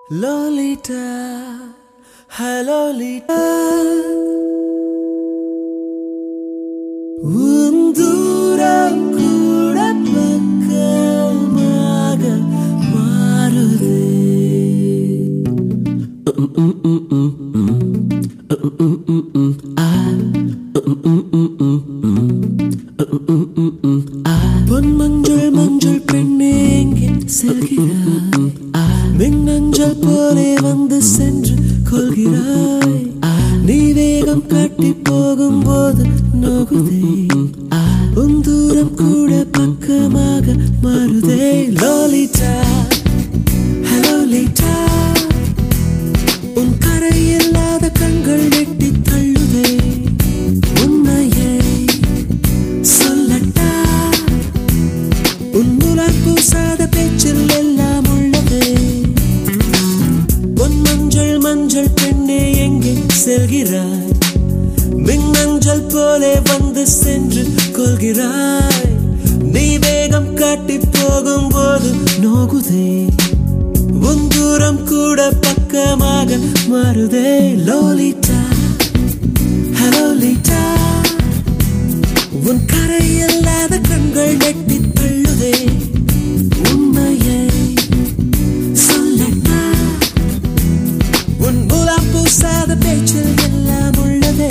Lolita, hello Lolita. தூரம் கூட பக்கமாக மாறுதே. பொன் மஞ்சள் மஞ்சள் பெண்ணே எங்கே செல்கிறாய்? மின்னஞ்சல் போலே வந்து சென்று கொள்கிறாய். நீ வேகம் காட்டி போகும்போது நோகுதே. உன் தூரம் கூட பக்கமாக மாறுதே. Lolita, hello Lita. உன் கரையில்லாத கண்கள் நெட்டி தள்ளுதே. உண்மையை சொல்லட்டா, உன் முலாம் பூசாத பேச்சில் எல்லாம் உள்ளதே. உன் மஞ்சள் மஞ்சள் பெண்ணே எங்கே செல்கிறாய்? மின்னஞ்சல் போலே வந்து சென்று கொள்கிறாய். நீ வேகம் காட்டி போகும்போது நோகுதே. உன் தூரம் கூட பக்கமாக மாறுதே. Lolita, hello Lita. உன் கரையில்லாத கண்கள் நெட்டி தள்ளுதே. உண்மையை சொல்லட்டா, உன் முலாம் பூசாத பேச்சில் எல்லாம் உள்ளதே.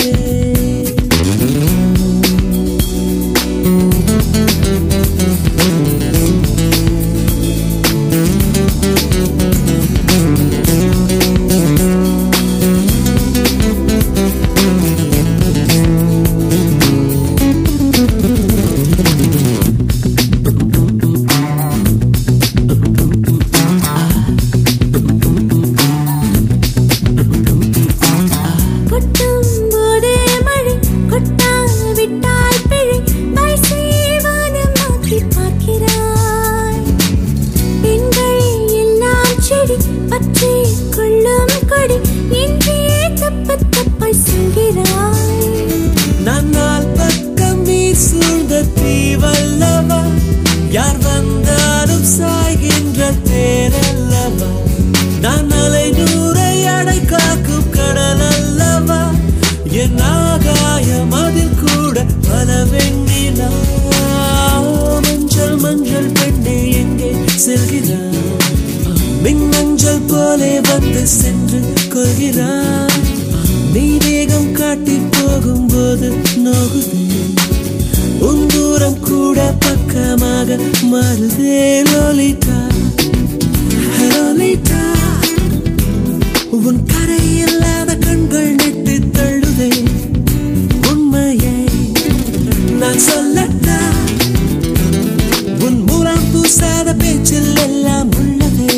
நன்னால் பக்கம் நீர் சூழ்ந்த தீவல்லவா, யார் வந்தாலும் சாய்கின்ற தேரல்லவா. நான் அலை நூறை அடை காக்கும் கடல் அல்லவா. என் ஆகாயம் அதில் கூட பல வெண்ணிலா. மஞ்சள் மஞ்சள் பெண்ணே எங்கே செல்கிறாய்? மின்னஞ்சல் போலே வந்து சென்று கொள்கிறாய். நீ வேகம் காட்டி போகும்போது நோகுதே. உன் தூரம் கூட பக்கமாக மாறுதே. Lolita, hello Lita. உன் கரையில்லாத கண்கள் நெட்டி தள்ளுதே. உண்மையை நான் சொல்லட்டா, உன் முலாம் பூசாத பேச்சில் எல்லாம் உள்ளதே.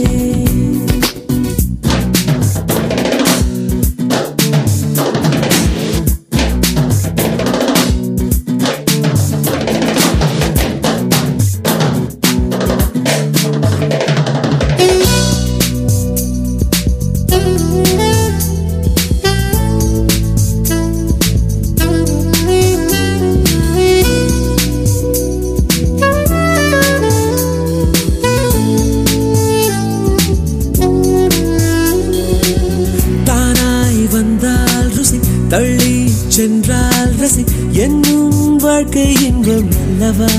தள்ளி சென்றால் ரசி என்னும் வாழ்க்கை இன்பம் அல்லவா.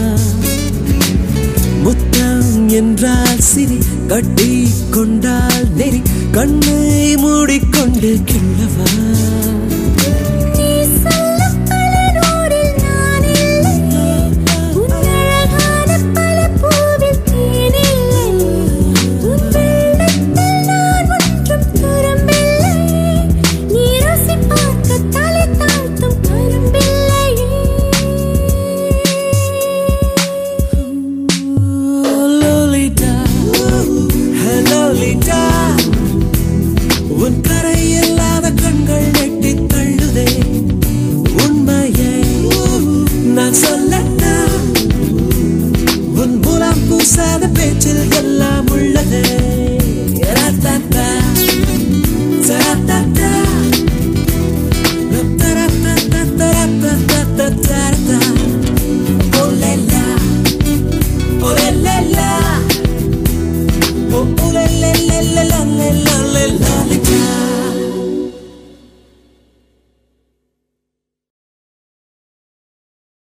முத்தம் என்றால் சிரி, கட்டி கொண்டால் நெறி, கண்ணை மூடிக்கொண்டு கிள்ளவா.